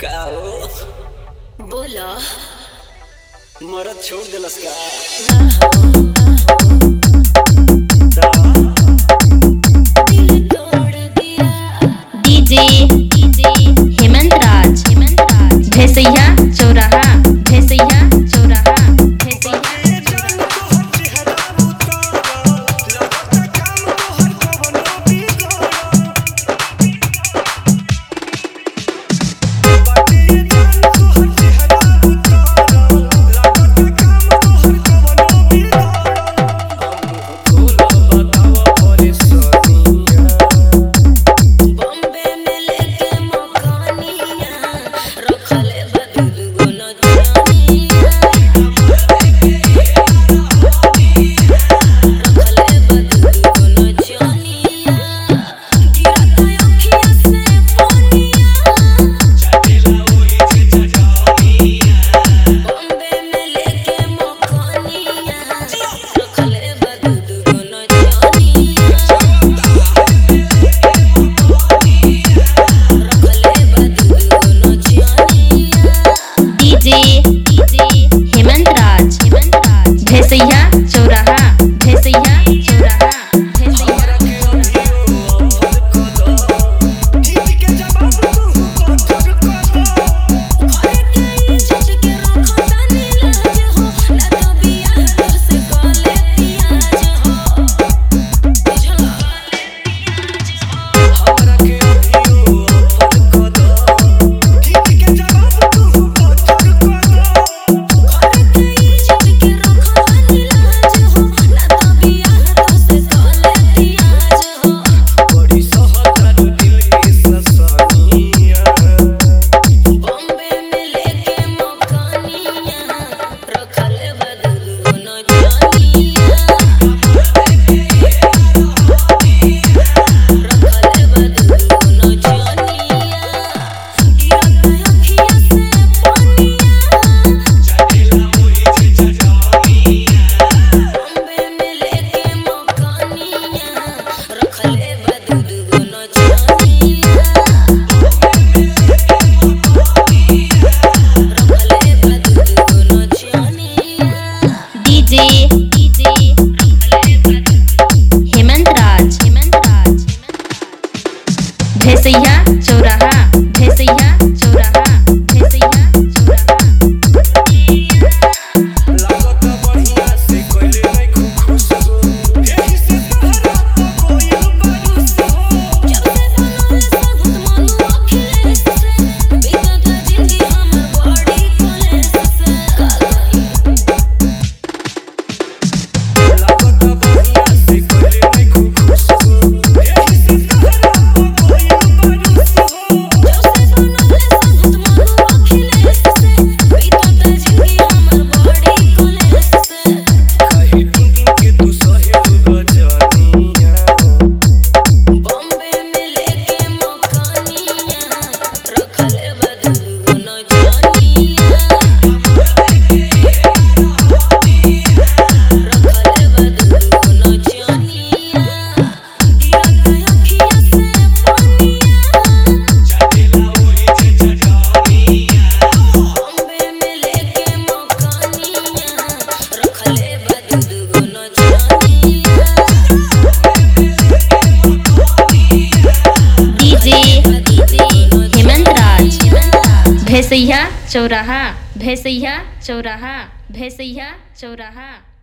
का हो बोला मरद छोड़ दिलस का दिल तोड़ दिया। डीजे हेमंत राज भैसैया चौराहा भैसैया चौराहा भैसैया बॉम्बे में लेके मकानिया रखले बदल गुना जानिया रखले बदल गुना जानिया गिरता अखियां से पानिया बॉम्बे में लेके मकानिया रखले बदल गुना जानिया डीजे हेमंत राज भैसैया चौराहा भैसैया चौराहा भैसैया बॉम्बे में लेके मकानिया रखले बदल गुना जानिया रखले बदल गुना जानिया गिरता अखियां से पानिया बॉम्बे में लेके मकानिया रखले बदल गुना जानिया रखले बदल गुना जानिया डीजे हेमंत राज भैसैया चौराहा भैसैया चौराहा भैसैया चौराहा लागत बढ़िया से कोइले नहीं खुश हो एही से तहरा तो कोई बारूस हो जब से बनल साबुत मानो अखिलेश से बीतत जिंदगी हमर बॉडी कॉलेज से लागत बढ़िया से कोइले नहीं खुश हो एही से तहरा तो कोई बारूस हो जब से बनल साबुत मानो अखिलेश से बीतत जिंदगी हमर बॉडी कॉलेज से कहीं टुटू के तू सहेल गजनिया बॉम्बे में लेके मकानिया रखले बदल गुना जानिया रखले बदल गुना जानिया गिरता अखियां से पानिया बॉम्बे में लेके मकानिया रखले बदल गुना जानिया डीजे हेमंत राज भैसैया चौराहा भैसैया चौराहा भैसैया चौराहा